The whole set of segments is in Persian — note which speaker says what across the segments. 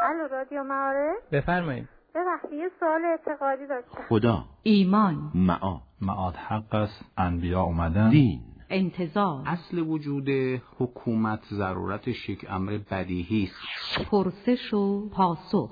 Speaker 1: الو رادیو معارف.
Speaker 2: بفرمایید.
Speaker 1: ببخشید یه سوال اعتقادی داشتم.
Speaker 3: خدا،
Speaker 4: ایمان،
Speaker 5: معاد حق است، انبیا اومدن،
Speaker 3: دین،
Speaker 4: انتظار،
Speaker 3: اصل وجود حکومت ضرورتش یک امر بدیهی است.
Speaker 4: پرسش و پاسخ.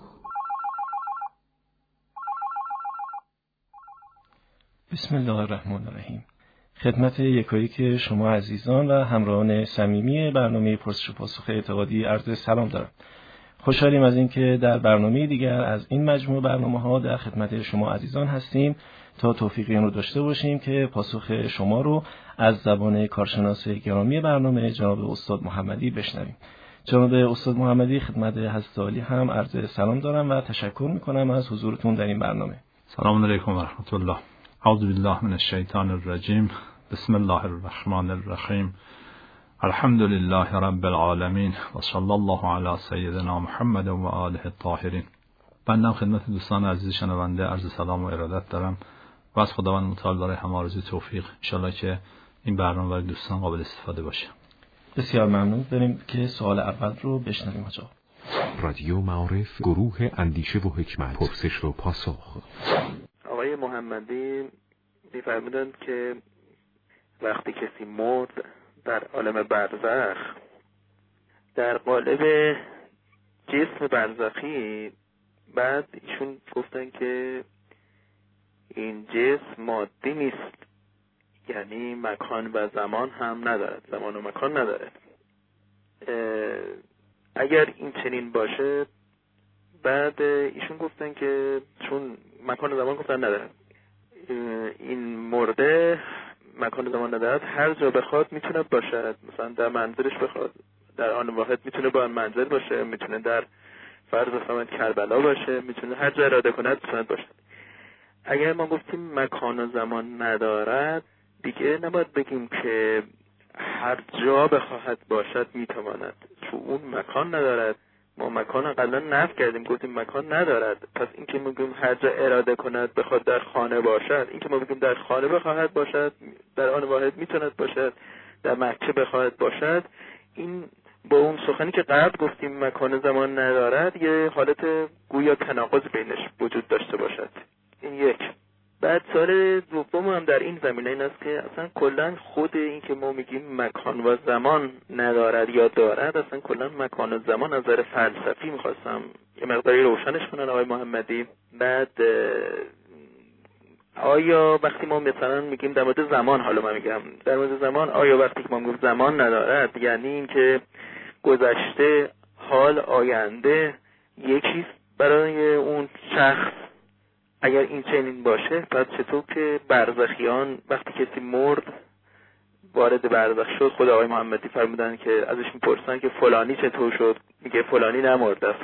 Speaker 2: بسم الله الرحمن الرحیم. خدمت یکایک شما عزیزان و همراهان صمیمی برنامه پرسش و پاسخ اعتقادی عرض سلام دارم. خوشحالیم از اینکه در برنامه دیگر از این مجموعه برنامه‌ها در خدمت شما عزیزان هستیم تا توفیقی رو داشته باشیم که پاسخ شما رو از زبان کارشناس گرامی برنامه جناب استاد محمدی بشنویم. جناب استاد محمدی خدمت حضرت عالی هم عرض سلام دارم و تشکر میکنم از حضورتون در این برنامه.
Speaker 5: سلام علیکم و رحمت الله. اعوذ بالله من الشیطان الرجیم. بسم الله الرحمن الرحیم. الحمد لله رب العالمین و صلی الله علی سیدنا محمد و آله الطاهرین. بنده خدمت دوستان عزیز شنونده عرض سلام و ارادت دارم و از خداوند متعال برای همه آرزوی توفیق ان شاءالله که این برنامه برای دوستان قابل استفاده باشه.
Speaker 2: بسیار ممنون. بریم که سوال اول رو بشنویم. آقا
Speaker 3: رادیو معارف، گروه اندیشه و حکمت، پرسش و پاسخ.
Speaker 6: آقای محمدی می‌فرمودند که وقتی کسی مرد در عالم برزخ در قالب جسم برزخی، بعد ایشون گفتن که این جسم مادی نیست، یعنی مکان و زمان هم ندارد، زمان و مکان ندارد. اگر این چنین باشه، بعد ایشون گفتن که چون مکان و زمان گفتن ندارد، این مرده مکان و زمان ندارد، هر جا بخواد میتونه باشد، مثلا در منزلش بخواد در آن واحد میتونه با آن منزل باشه، میتونه در فرض فرمایید کربلا باشه، میتونه هر جا اراده کند میتونه باشد. اگر ما گفتیم مکان و زمان ندارد، دیگه نباید بگیم که هر جا بخواهد باشد میتواند، چون اون مکان ندارد. ما مکان رو قبلا نفی کردیم، گفتیم مکان ندارد. پس این که میگیم هر جا اراده کند بخواد در خانه باشد، این که ما بگیم در خانه بخواهد باشد، در آن واحد میتواند باشد، در مکه بخواهد باشد، این با اون سخنی که قبل گفتیم مکان زمان ندارد یه حالت گویا تناقض بینش وجود داشته باشد. این یک. بعد سوال دوم هم در این زمینه این است که اصلا کلا خود این که ما میگیم مکان و زمان ندارد یا دارد، اصلا کلا مکان و زمان از نظر فلسفی میخواستم یه مقداری روشنش کنن آقای محمدی. بعد آیا وقتی ما مثلا میگیم در مورد زمان، حالا من میگم در مورد زمان، آیا وقتی که ما میگیم زمان ندارد یعنی این که گذشته، حال، آینده یکیست برای اون شخص؟ اگر این چنین باشه، پس چطور که برزخیان وقتی کسی مرد وارد برزخ شد، خود آقای محمدی فرمودن که ازش میپرسن که فلانی چطور شد، میگه فلانی نمرده است،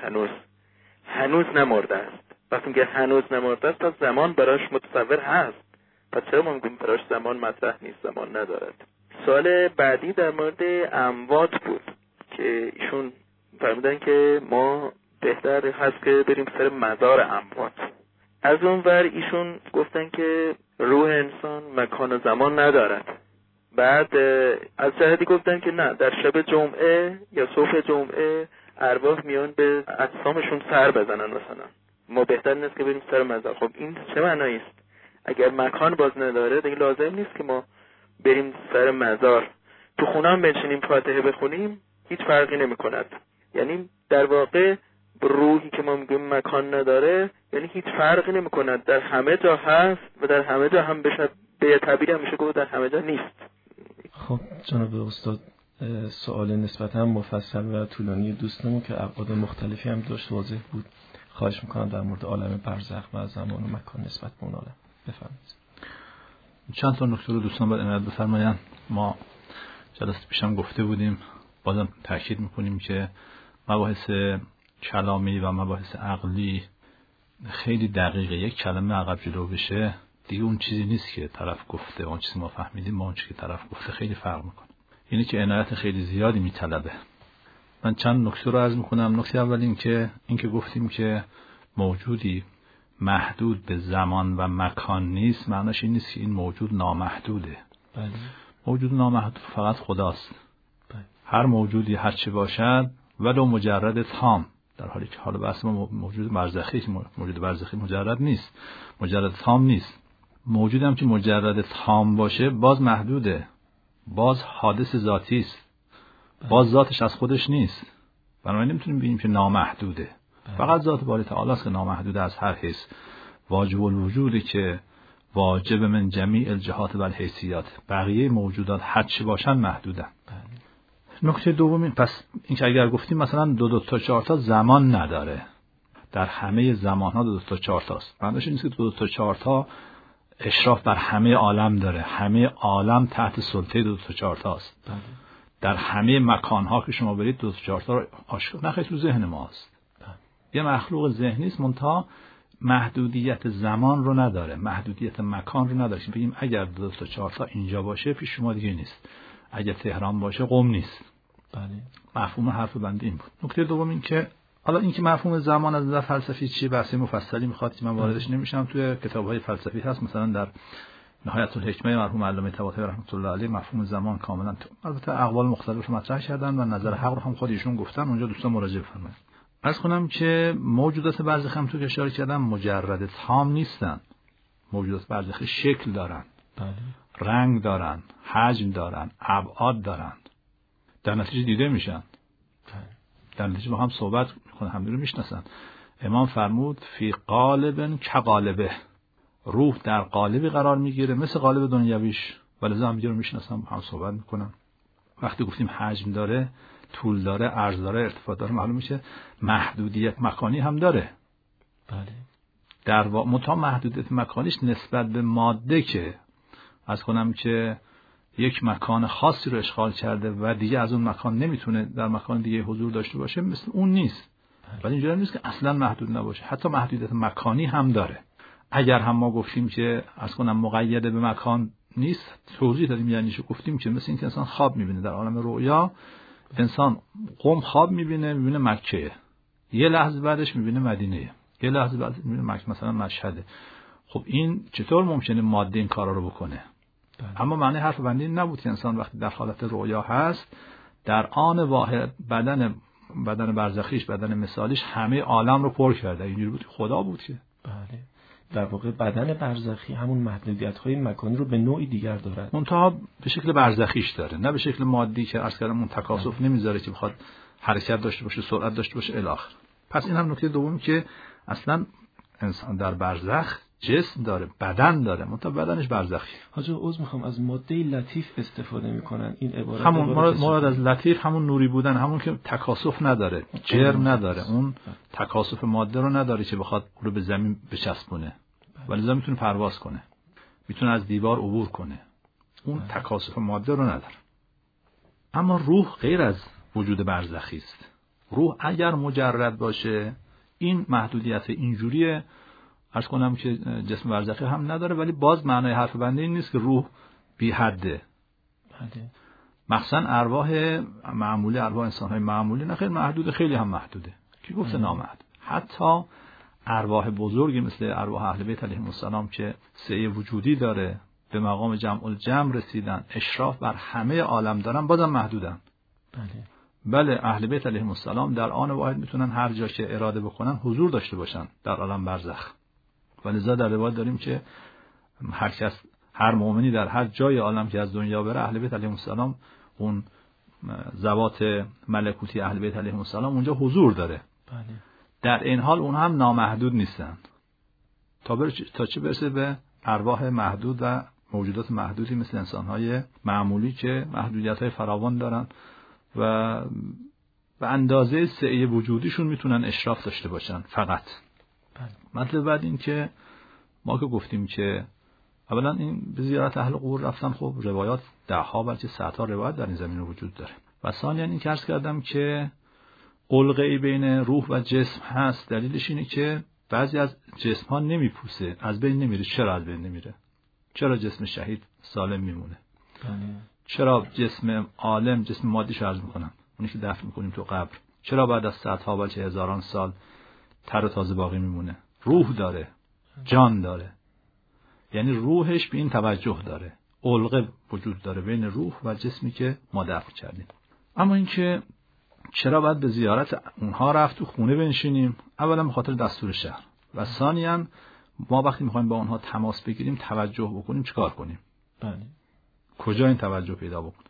Speaker 6: هنوز نمرده است. وقتی میگه هنوز نمرده است، پس زمان براش متصور هست. پس چرا ما میگیم براش زمان مطرح نیست، زمان ندارد؟ سوال بعدی در مورد اموات بود که ایشون فرمودن که ما بهتر هست که بریم سر مزار اموات. از اون ور ایشون گفتن که روح انسان مکان و زمان ندارد. بعد از جهتی گفتن که نه، در شب جمعه یا صبح جمعه ارواح میان به اجسامشون سر بزنن مثلا، ما بهتر نیست که بریم سر مزار. خب این چه معنایی است؟ اگر مکان باز نداره دیگه لازم نیست که ما بریم سر مزار. تو خونه هم بنشینیم فاتحه بخونیم هیچ فرقی نمی کند. یعنی در واقع روحی که ما میگیم مکان نداره یعنی هیچ فرقی نمی کند، در همه جا هست و در همه جا هم به تعبیر هم میشه گفت در همه جا نیست.
Speaker 2: خب جناب استاد، سوال نسبتا مفصل و طولانی دوستمون که ابعاد مختلفی هم داشت واضح بود. خواهش میکنم در مورد عالم برزخ و زمان و مکان نسبت به اون عالم بفرمایید.
Speaker 5: چند تا نکته رو دوستان باید عنایت بفرمایید. ما جلسه پیشم گفته بودیم، بازم تاکید میکنیم که مباحث کلامی و مباحث عقلی خیلی دقیقه. یک کلمه عقب جلو بشه دیگه اون چیزی نیست که طرف گفته، اون چیزی ما فهمیدیم با اون چیزی که طرف گفته خیلی فرق میکنه. اینی که عنایت خیلی زیادی میطلبه. من چند نکته رو عرض میکنم. نکته اول این که گفتیم که موجودی محدود به زمان و مکان نیست، معناش این نیست که این موجود نامحدوده.
Speaker 2: بله.
Speaker 5: موجود نامحدود فقط خداست. بله. هر موجودی هر چه باشد ولو مجرد تام، در حالی که حالا بحث ما موجود برزخی مجرد نیست، مجرد تام نیست. موجود هم که مجرد تام باشه باز محدوده، باز حادث ذاتی است، باز ذاتش از خودش نیست. بنابراین نمیتونیم بگیم که نامحدوده. فقط ذات باری تعالی است که نامحدوده از هر حیث. واجب الوجودی که واجب من جمیع الجهات و الحیثیات، بقیه موجودات هر چی باشن محدودن. نکته دوم پس این که اگر گفتیم مثلا 2 تا 4 تا زمان نداره، در همه زمانها 2 تا 4 تاست. معنیش نیست که 2 تا 4 تا اشراف بر همه عالم داره، همه عالم تحت سلطه 2 تا 4 تاست. در همه مکانها که شما برید 2 تا 4 تا رو آشکار نخواهید تو ذهن ماست. یه مخلوق ذهنی است، منتها محدودیت زمان رو نداره، محدودیت مکان رو نداره. بگیم اگر 2 تا 4 تا اینجا باشه پیش شما دیگه نیست، اگر تهران باشه قم نیست. بله. مفهوم حرف بنده این بود. نکته دوم این که حالا این که مفهوم زمان از نظر فلسفی چیه، بحث مفصلی میخواد که من واردش نمیشم. توی کتاب‌های فلسفی هست، مثلا در نهایت الحکمه مرحوم علامه طباطبایی رحمت الله علیه مفهوم زمان کاملا، البته اقوال مختلف مطرح کردن و نظر حق رو هم خود ایشون گفتن، اونجا دوستان مراجعه بفرمایید. عرض کنم که موجودات برزخی هم تو که اشاره کردم مجرد تام نیستن. موجودات برزخی شکل دارن، رنگ دارن، حجم دارن، ابعاد دارن، در نتیجه دیده میشن، در نتیجه با هم صحبت میکنن، هم رو میشناسن. امام فرمود فی قالب کقالبه، روح در قالبی قرار میگیره مثل قالب دنیویش، ولی هم رو میشناسن، هم صحبت میکنن. وقتی گفتیم حجم داره، طول داره، عرض داره، ارتفاع داره، معلوم میشه محدودیت مکانی هم داره.
Speaker 2: بله.
Speaker 5: در واقع محدودیت مکانیش نسبت به ماده که از کنم که یک مکان خاصی رو اشغال کرده و دیگه از اون مکان نمیتونه در مکان دیگه حضور داشته باشه، مثل اون نیست. ولی اینجوری نیست که اصلا محدود نباشه، حتی محدودیت مکانی هم داره. اگر هم ما گفتیم که از کنم مقید به مکان نیست، توضیح دادیم یعنی چی. گفتیم که مثل اینکه انسان خواب میبینه در عالم رؤیا، انسان قم خواب میبینه مکه، یه لحظه بعدش میبینه مدینه، یه لحظه بعد میبینه مکه مثلا مشهده. خب این چطور ممکنه ماده این کارا رو بکنه؟ اما معنی حرف بنده این نبود که انسان وقتی در حالت رؤیا هست در آن واحد بدن برزخیش، بدن مثالیش همه عالم رو پر کرده. اینجوری بود خدا بود که
Speaker 2: بله. در واقع بدن برزخی همون محدودیت‌های مکانی رو به نوعی دیگر داره،
Speaker 5: منتها به شکل برزخیش داره، نه به شکل مادی که عرض کردم اون تکاسف نمیذاره که بخواد حرکت داشته باشه، سرعت داشته باشه الی آخر. پس این هم نکته دوم که اصلا انسان در برزخ جسم داره، بدن داره، منتها بدنش برزخی.
Speaker 2: حاجی عذر میخوام، از ماده لطیف استفاده میکنن. این عبارت
Speaker 5: همون مراد از لطیف همون نوری بودن، همون که تکاسف نداره، جرم نداره، اون تکاسف ماده رو نداره که بخواد رو به زمین بچسبونه، ولی زمین میتونه پرواز کنه، میتونه از دیوار عبور کنه. اون تکاسف ماده رو نداره. اما روح غیر از وجود برزخی است. روح اگر مجرد باشه این محدودیت اینجوریه، عرض کنم که جسم برزخی هم نداره، ولی باز معنای حرف بنده این نیست که روح بی حده. مخصوصا ارواح معمولی، ارواح انسان‌های معمولی نه خیلی محدوده، خیلی هم محدوده. کی گفته نامحدود؟ حتی ارواح بزرگی مثل ارواح اهل بیت علیهم السلام که سعی وجودی داره، به مقام جمع الجمع رسیدن، اشراف بر همه عالم دارن، بازم محدودن. بله اهل بیت علیهم السلام در آن واحد میتونن هر جا که اراده بکنن حضور داشته باشن در عالم برزخ. ولذا در روایت داریم که هر مؤمنی در هر جای عالم که از دنیا بره، اهل بیت علیهم السلام، اون ذوات ملکوتی اهل بیت علیهم السلام اونجا حضور داره. در این حال اون هم نامحدود نیستن، تا چه برسه به ارواح محدود و موجودات محدودی مثل انسان‌های معمولی که محدودیت‌های فراوان دارن و به اندازه سعی وجودیشون میتونن اشراف داشته باشن فقط. مطلب بعد این که ما که گفتیم که اولا این به زیارت اهل قبور رفتن، خب روایات ده‌ها بلکه صدها روایت در این زمینه وجود داره. و ثانیاً این که عرض کردم که علقه‌ای بین روح و جسم هست. دلیلش اینه که بعضی از جسم‌ها نمیپوسه، از بین نمیره. چرا از بین نمیره؟ چرا جسم شهید سالم میمونه؟ چرا جسم عالم، جسم مادیش عرض میکنم، اونی که دفن میکنیم تو قبر، چرا بعد از صدها بلکه هزاران سال تر و تازه باقی میمونه؟ روح داره، جان داره، یعنی روحش به این توجه داره. علقه وجود داره بین روح و جسمی که ما دفن کردیم. اما این که چرا باید به زیارت اونها رفت، تو خونه بنشینیم؟ اولا به خاطر دستور شهر و ثانیاً ما وقتی میخوایم با اونها تماس بگیریم، توجه بکنیم، چیکار کنیم؟
Speaker 2: بله.
Speaker 5: کجا این توجه پیدا بکنیم؟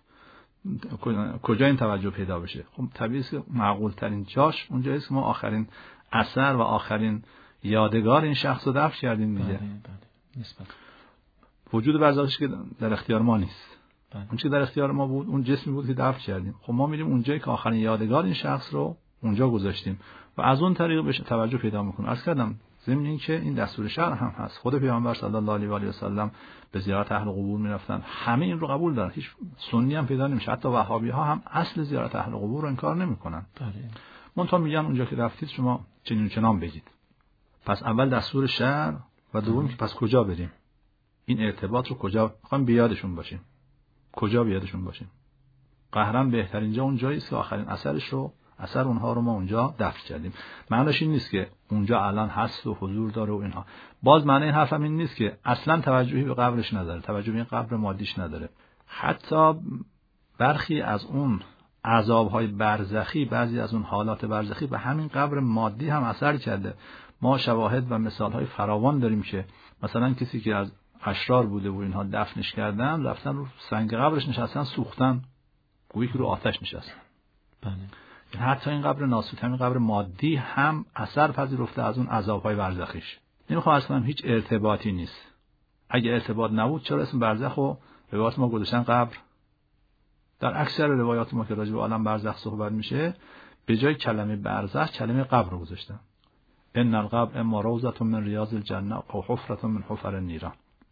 Speaker 5: کجا این توجه پیدا بشه؟ خب طبیعیه که معقول ترین جاش اونجایی است که ما آخرین اثر و آخرین یادگار این شخص رو دفن کردیم دیگه.
Speaker 2: بله. نسبت
Speaker 5: وجود برزخش که در اختیار ما نیست.
Speaker 2: بله.
Speaker 5: اون چیزی در اختیار ما بود، اون جسمی بود که دفن کردیم. خب ما میریم اونجایی که آخرین یادگار این شخص رو اونجا گذاشتیم و از اون طریق بهش توجه پیدا میکنیم. عرض کردم ضمن این که این دستور شرع هم هست. خود پیامبر صلی الله علیه و آله و سلم به زیارت اهل قبور میرفتن. همه این رو قبول دارن. هیچ سنی هم پیدا نمیشه. حتی وهابی ها هم اصل زیارت اهل قبور رو انکار نمیکنن.
Speaker 2: بله.
Speaker 5: منتها میگن اونجا که رفتید شما چنین چنان بگید. پس اول دستور شرع و دوم که پس کجا بریم؟ این ارتباط رو کجا میخوایم بیادشون باشیم؟ کجا بیادشون باشیم؟ قهرن بهترین جا اون جایی است که آخرین اثر اونها رو ما اونجا دفن کردیم. معنیش این نیست که اونجا الان هست و حضور داره و اینها. باز معنی این حرفم این نیست که اصلا توجهی به قبرش نداره، توجه به این قبر مادیش نداره. حتی برخی از اون عذاب‌های برزخی، بعضی از اون حالات برزخی به همین قبر مادی هم اثر کرده. ما شواهد و مثال‌های فراوان داریم که مثلا کسی که از اشرار بوده و اینها دفنش کردن، رفتن رو سنگ قبرش نشستن، سوختن، گویی که رو آتش نشستن.
Speaker 2: بله.
Speaker 5: حتی این قبر ناسوت، همین قبر مادی هم اثر پذیرفته از اون عذاب‌های برزخیش. نمیخوام عرض کنم هیچ ارتباطی نیست. اگه ارتباط نبود چرا اسم برزخ و روایات ما گذاشتن قبر؟ در اکثر روایات ما که راجع به عالم برزخ صحبت میشه، به جای کلمه برزخ کلمه قبر رو گذاشتن. ان القبر اما روضة من ریاض الجنه او حفرة من حفر النیران.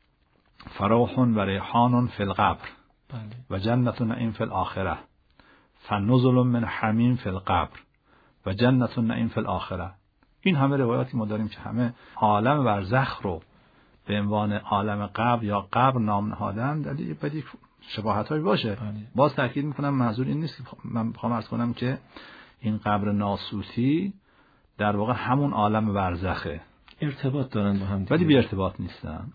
Speaker 5: فروح و ریحان فی القبر و جنة نعیم فی الاخره. فنزل من حمیم فی القبر و جنة النعیم فی الاخره. این همه روایاتی ما داریم که همه عالم برزخ رو به عنوان عالم قبر یا قبر نام نهادن. دلیل بدی شباهتایی باشه. باز تاکید میکنم منظور این نیست که من بخوام عرض کنم که این قبر ناسوتی در واقع همون عالم برزخه.
Speaker 2: ارتباط دارن با هم،
Speaker 5: ولی بی ارتباط نیستن.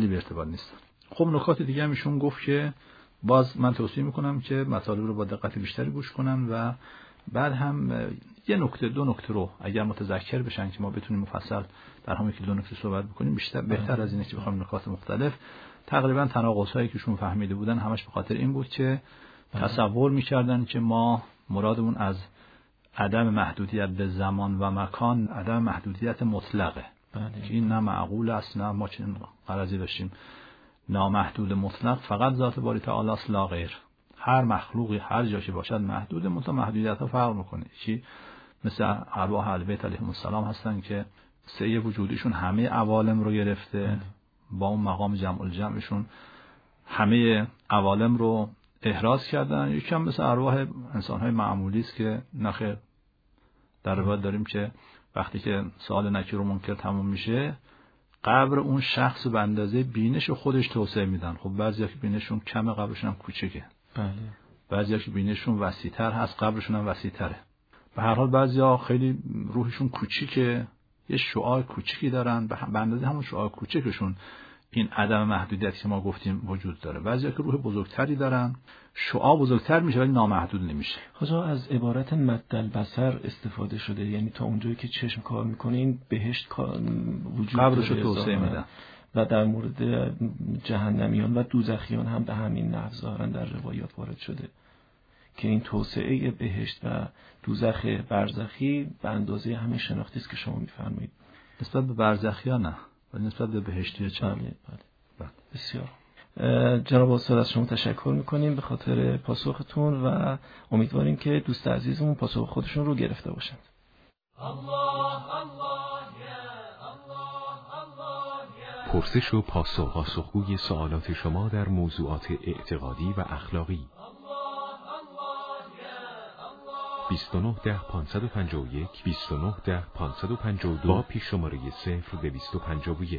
Speaker 5: خب نکات دیگه هم ایشون گفت که باز من توصیه میکنم که مطالب رو با دقت بیشتری گوش کنن و بعد هم یه نکته دو نکته رو اگر متذکر بشن که ما بتونیم مفصل در همین که دو نکته صحبت بکنیم بیشتر بهتر از اینه که بخوایم نکات مختلف. تقریبا تناقض‌هایی که ایشون فهمیده بودن همش به خاطر این بود که تصور میکردن که ما مرادمون از عدم محدودیت به زمان و مکان عدم محدودیت مطلقه. که این نه معقول است، نه ما چنین غرضی داشتیم. نامحدود مطلق فقط ذات باری تعالی است، لا غیر. هر مخلوقی هر جا که باشد محدوده، محدودیت ها فرق میکنه. چی مثل ارواح اهل بیت علیهم السلام هستن که سعی وجودیشون همه عوالم رو گرفته، با اون مقام جمع الجمعشون همه عوالم رو احراز کردن. یکم مثل ارواح انسان‌های معمولی است که نخیر. در روایت داریم که وقتی که سوال نکیر و منکر تموم میشه، قبر اون شخص به اندازه بینش خودش توسعه میدن. خب بعضیا که بینششون کمه قبرشون هم کوچیکه.
Speaker 2: بله. بعضیا
Speaker 5: که بینششون وسیع‌تر هست قبرشون هم وسیع‌تره. به هر حال بعضیا خیلی روحشون کوچیکه، یه شعاع کوچیکی دارن، به اندازه همون شعاع کوچیکشون این عدم محدودیتی که ما گفتیم وجود داره. بعضیا که روح بزرگتری دارن، شعاع بزرگتر میشه ولی نامحدود نمیشه.
Speaker 2: حاجا از عبارت مد البصر استفاده شده، یعنی تا اونجایی که چشم کار میکنه این بهشت وجود
Speaker 5: قبرش رو توسعه میدن.
Speaker 2: و در مورد جهنمیان و دوزخیان هم به همین نحو ظاهرا در روایات وارد شده که این توسعه بهشت و دوزخ برزخی به اندازه همین شناختی است که شما میفرمایید.
Speaker 5: نسبت به برزخیان نه، ولی نسبت به بهشتی چه؟
Speaker 2: بله. بسیار. جناب استاد از شما تشکر میکنیم به خاطر پاسختون و امیدواریم که دوست عزیزمون پاسخ خودشون رو گرفته باشند.
Speaker 7: پرسش و پاسخگوی سوالات شما در موضوعات اعتقادی و اخلاقی. 29 10 551 29 10 552 با پیش شماره 0251.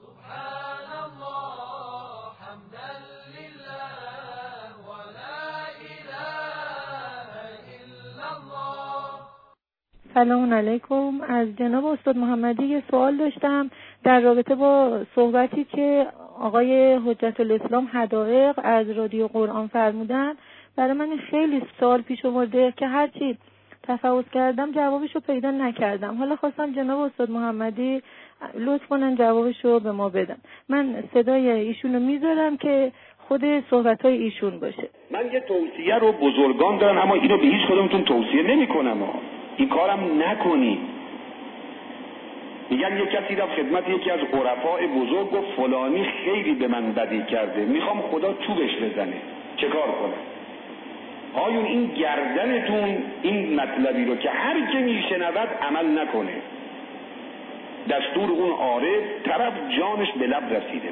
Speaker 1: سلام علیکم. از جناب استاد محمدی یه سوال داشتم در رابطه با صحبتی که آقای حجت الاسلام حدائق از رادیو قرآن فرمودن. برای من خیلی سوال پیش آورده که هرچی تفحص کردم جوابشو پیدا نکردم. حالا خواستم جناب استاد محمدی لطف کنن جوابشو به ما بدن. من صدای ایشونو میذارم که خود صحبت‌های ایشون باشه.
Speaker 8: من یه توصیه رو بزرگان دارم، اما اینو به هیچ کدومتون توصیه نمی‌کنم. این کارم نکنید. میگن یه کسی رفت خدمت یکی از عرفای بزرگ گفت فلانی خیلی به من بدی کرده، میخوام خدا چوبش بزنه، چه کار کنم؟ آیون این گردنتون این مطلبی رو که هر که میشنود عمل نکنه، دستور اون عارف، طرف جانش به لب رسیده،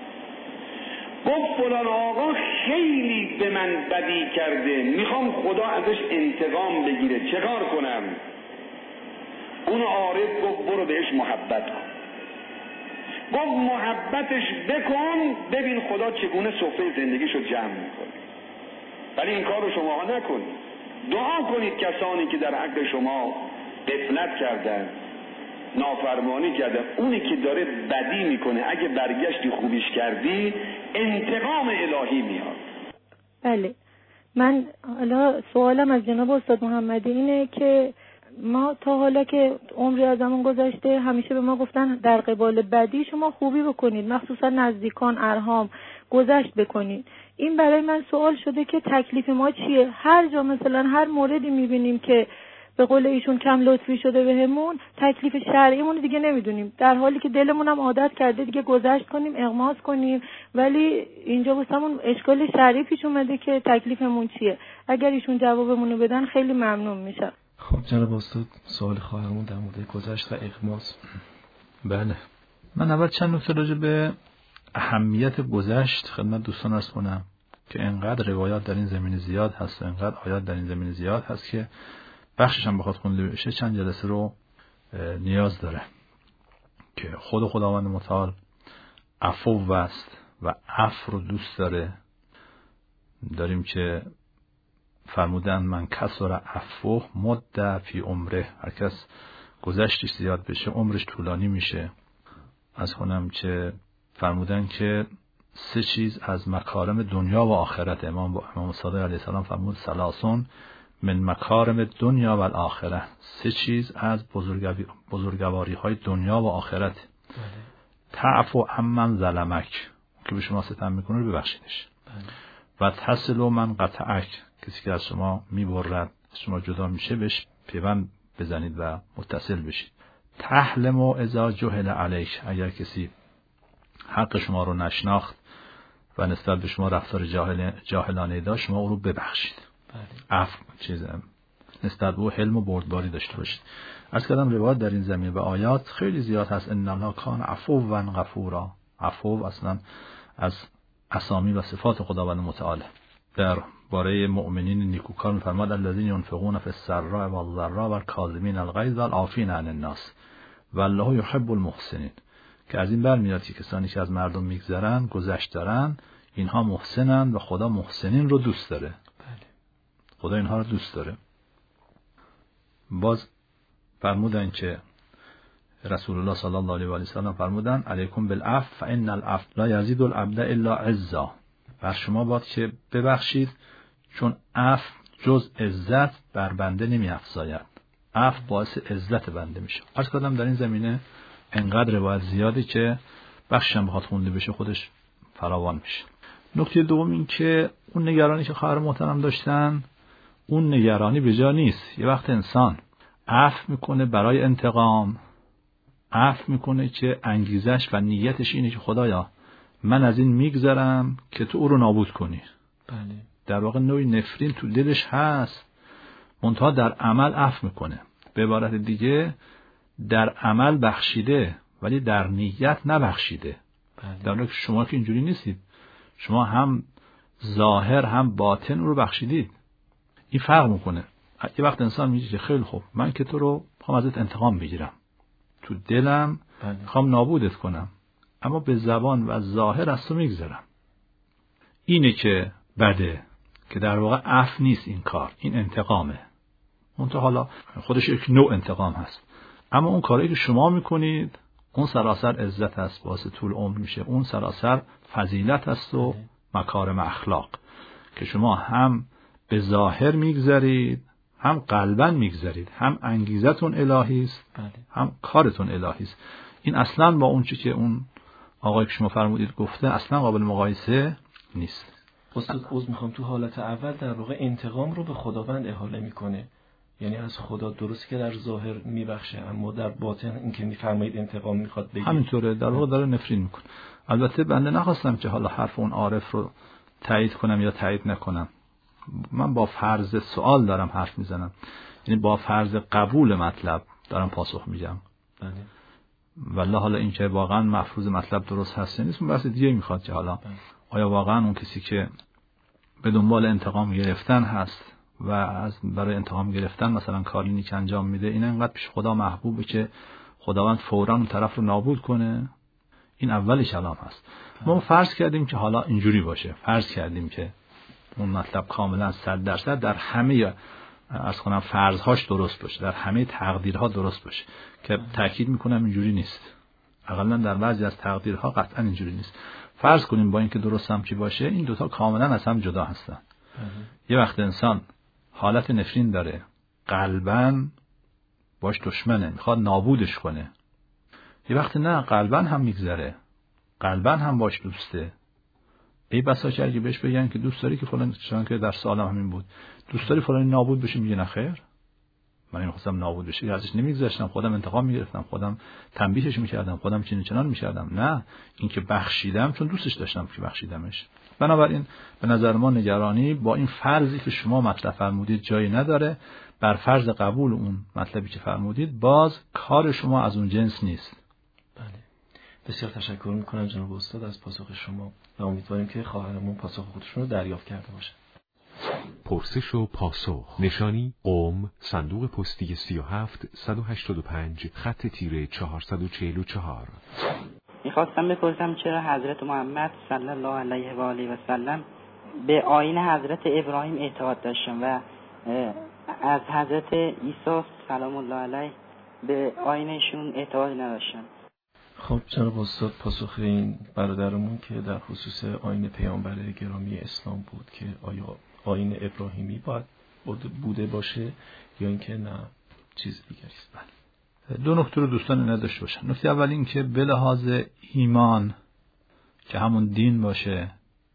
Speaker 8: گفت فلان آقا خیلی به من بدی کرده، میخوام خدا ازش انتقام بگیره، چه کار کنم؟ اون عارف گفت برو بهش محبت کن. گفت محبتش بکن ببین خدا چگونه سفره زندگیشو جمع میکنه. ولی این کار رو شماها نکنید. دعا کنید کسانی که در حق شما غفلت کردن، نافرمانی کردن، اونی که داره بدی میکنه اگه برگشتی خوبیش کردی انتقام الهی میاد.
Speaker 1: بله، من حالا سوالم از جناب استاد محمدی اینه که ما تا حالا که عمری ازمون گذشته همیشه به ما گفتن در قبال بدی شما خوبی بکنید، مخصوصا نزدیکان، ارحام گذشت بکنید. این برای من سوال شده که تکلیف ما چیه؟ هر جا مثلا هر موردی میبینیم که به قول ایشون کم لطفی شده بهمون، تکلیف شرعیمون دیگه نمیدونیم، در حالی که دلمون هم عادت کرده دیگه گذشت کنیم، اغماس کنیم، ولی اینجا واسمون اشکال شرعی پیش اومده که تکلیفمون چیه. اگر ایشون جوابمون رو بدن خیلی ممنون میشم.
Speaker 2: خب جناب استاد، سوال خواهرمون در مورد گذشت و اغماس.
Speaker 5: بله، من اول چند نکته راجع به اهمیت گذشت خدمت دوستان عرض کنم که انقدر روایات در این زمینه زیاد هست و انقدر آیات در این زمینه زیاد هست که بخشش هم بخواد خونده بشه چند جلسه رو نیاز داره که خداوند متعال عفو است و عفو رو دوست داریم که فرمودن من کسر عفو مد فی عمره، هر کس گذشتش زیاد بشه عمرش طولانی میشه. از خونم که فرمودن که 3 چیز از مکارم دنیا و آخرت، امام صادق علیه السلام فرمود ثلاثون من مکارم دنیا و الاخره، 3 چیز از بزرگواری های دنیا و آخرت. تعفو عمن ظلمک، که به شما ستم میکنه رو ببخشیدش. و تصل من قطعک، کسی که از شما میبرد، از شما جدا میشه، بهش پیوند بزنید و متصل بشید. تحلم اذا جهل علیک، اگر کسی حق شما رو نشناخت و نسبت به شما رفتار جاهلانه داشت، شما او رو ببخشید. عفو نسبت به او حلم و بردباری داشته باشید. از کدام روایات در این زمینه و آیات خیلی زیاد هست. ان الله کان عفوا غفورا. عفو اصلا از اسامی و صفات خداوند متعال. در باره مؤمنین نیکوکار می‌فرماد الذین ينفقون فی السراء والضراء والکاظمین الغیظ والعافین عن الناس والله یحب المحسنین، که از این برمیاد که کسانی که از مردم میگذرن، گذشت دارن، اینها محسنن و خدا محسنین رو دوست داره. خدا اینها رو دوست داره. باز فرمودن که رسول الله صلی الله علیه و آله و سلم فرمودن علیکم بالعفو فان العفو لا یزید العبد الا عزا، بر شما باید که ببخشید چون عفو جز عزت بر بنده نمی افزاید، عفو باعث عزت بنده میشه. عرض کردم در این زمینه انقدر روایت زیادی که بخشم بخواد خونده بشه خودش فراوان میشه. نکته دوم این که اون نگرانی که خواهر محترم داشتن، اون نگرانی به جا نیست. یه وقت انسان عفو میکنه برای انتقام، عفو میکنه که انگیزش و نیتش اینه که خدایا من از این میگذرم که تو او رو نابود کنی.
Speaker 2: بله.
Speaker 5: در واقع نوعی نفرین تو دلش هست، منتها در عمل عفو میکنه. به عبارت دیگه در عمل بخشیده ولی در نیت نبخشیده.
Speaker 2: بله.
Speaker 5: در حالی که شما که اینجوری نیستید، شما هم ظاهر هم باطن رو بخشیدید. این فرق میکنه. یه وقت انسان میگه که خیلی خوب من که تو رو میخوام ازت انتقام بگیرم، تو دلم میخوام نابودت کنم، اما به زبان و ظاهر از تو میگذرم. اینه که بده، که در واقع عفو نیست این کار، این انتقامه. اون تا حالا خودش یک نوع انتقام هست، اما اون کاری که شما میکنید اون سراسر عزت هست، واسه طول عمر میشه. اون سراسر فضیلت هست و مکارم اخلاق که شما هم به ظاهر میگذرید، هم قلباً میگذرید، هم انگیزتون الهی است، هم کارتون الهی است. این اصلاً با اون چیزی که اون آقای که شما فرمودید گفته اصلاً قابل مقایسه نیست.
Speaker 2: استاد میخوام تو حالت اول در واقع انتقام رو به خداوند احاله میکنه، یعنی از خدا، درسته که در ظاهر میبخشه اما در باطن این که میفرمایید انتقام میخواد بگیره.
Speaker 5: همینطوره، در واقع داره نفرین میکنه. البته بنده نخواستم که حالا حرف اون عارف رو تایید کنم یا تایید نکنم، من با فرض سوال دارم حرف میزنم، یعنی با فرض قبول مطلب دارم پاسخ میدم.
Speaker 2: بله.
Speaker 5: والله حالا این که واقعا مفروض مطلب درست هست یا نیست اون بحث دیگه میخواد که حالا آیا واقعا اون کسی که به دنبال انتقام گرفتن هست و از برای انتقام گرفتن مثلا کاری نیک انجام میده، این انقدر پیش خدا محبوبه که خداوند فوراً اون طرف رو نابود کنه؟ این اول کلام هست. ما فرض کردیم که حالا اینجوری باشه، فرض کردیم که اون مطلب کاملا 100% در همه عرض کنم فرضهاش درست باشه، در همه تقدیرها درست باشه، که تاکید میکنم اینجوری نیست. اقلا در بعضی از تقدیرها قطعا اینجوری نیست. فرض کنیم با اینکه درست هم که باشه این دوتا کاملا از هم جدا هستن. یه وقت انسان حالت نفرین داره، قلباً باش دشمنه، میخواد نابودش کنه. یه وقت نه، قلباً هم میگذره، قلباً هم باش دوسته. ای بسا که اگه بهش بگن که دوست داری که فلان، چون که در سوالم همین بود، دوست داری فلان نابود بشه، میگه نه خیر، من نمیخواستم نابود بشه، ازش نمیگذاشتم، خودم انتقام میگرفتم، خودم تنبیهش میکردم، خودم چنین چنان میکردم. نه، این که بخشیدم چون دوستش داشتم که بخشیدمش. بنابراین به نظر ما نگرانی با این فرضی که شما مطلب فرمودید جایی نداره. بر فرض قبول اون مطلبی که فرمودید باز کار شما از اون جنس نیست.
Speaker 2: بله. بسیار تشکر میکنم جناب استاد از پاسخ شما و امیدواریم که خواهرمون پاسخ خودشون رو دریافت کرده باشن.
Speaker 7: پرسش و پاسخ. نشانی قم، صندوق پستی 37185 خط تیره 444.
Speaker 9: میخواستم بپرسم چرا حضرت محمد صلی الله علیه و آله و سلم به آیین حضرت ابراهیم اعتقاد داشتن و از حضرت عیسی سلام الله علیه به آیینشون اعتقاد نداشتن.
Speaker 2: خب جناب استاد، پاسخ این برادرمون که در خصوص آیین پیامبر گرامی اسلام بود که آیا آیین ابراهیمی باید بوده باشه یا اینکه نه چیز دیگری است.
Speaker 5: دو نکته رو دوستان نداشته باشن. نکته اول این که به لحاظ ایمان که همون دین باشه،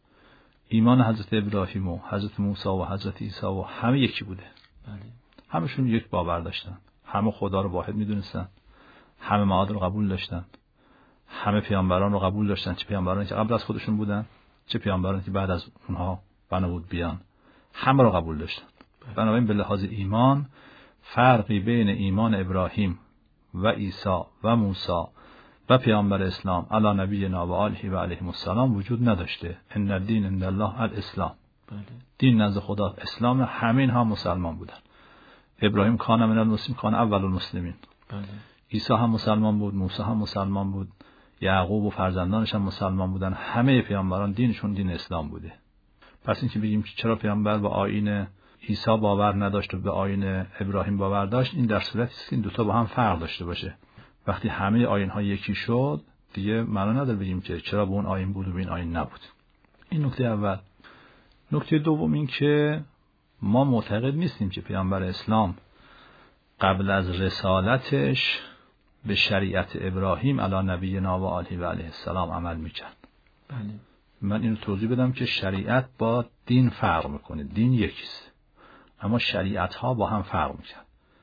Speaker 5: ایمان حضرت ابراهیم و حضرت موسی و حضرت عیسی و همه یکی بوده.
Speaker 2: بله.
Speaker 5: همشون یک باور داشتن، همه خدا رو واحد میدونستن، همه معاد رو قبول داشتن، همه پیامبران رو قبول داشتن، چه پیامبرانی که قبل از خودشون بودن چه پیامبرانی که بعد از اونها بنا بود بیان، همه رو قبول داشتن. بنابراین به لحاظ ایمان فرقی بین ایمان ابراهیم و عیسی و موسی و پیامبر اسلام علی نبینا و آله و علیهم السلام وجود نداشته. ان الدین عند الله الاسلام. دین نزد خدا اسلام، همین هم مسلمان بودن. ابراهیم کان من المسلمین، کان اول المسلمین. عیسی هم مسلمان بود، موسی هم مسلمان بود، یعقوب و فرزندانش هم مسلمان بودن. همه پیامبران دینشون دین اسلام بوده. پس این که بگیم چرا پیامبر با آیین عیسی باور نداشت و به آیین ابراهیم باور داشت، این در صورتی است که این دوتا با هم فرق داشته باشه. وقتی همه آیین‌ها یکی شد دیگه معنا نداره بگیم که چرا به اون آیین بود و به این آیین نبود. این نکته اول. نکته دوم این که ما معتقد نیستیم که پیامبر اسلام قبل از رسالتش به شریعت ابراهیم علی نبینا و آله و علیه السلام عمل میکرد.
Speaker 2: بله.
Speaker 5: من اینو توضیح بدم که شریعت با دین فرق میکنه. دین یکیست اما شریعت ها با هم فرق میکنن.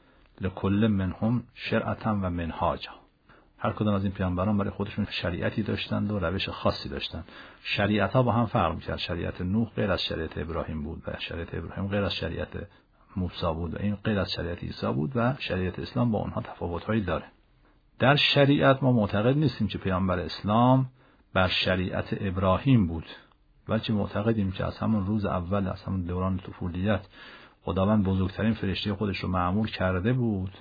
Speaker 5: لکل منهم شرعتا و منهاجا. هر کدوم از این پیامبران برای خودشون شریعتی داشتند و روش خاصی داشتند. شریعت ها با هم فرق میکرد. شریعت نوح غیر از شریعت ابراهیم بود و شریعت ابراهیم غیر از شریعت موسی بود و این غیر از شریعت عیسی بود و شریعت اسلام با اونها تفاوت‌هایی داره. در شریعت ما معتقد نیستیم که پیامبر اسلام بر شریعت ابراهیم بود، بلکه معتقدیم که از همون روز اول، از همون دوران طفولیت خداوند بزرگترین فرشته خودش رو مأمور کرده بود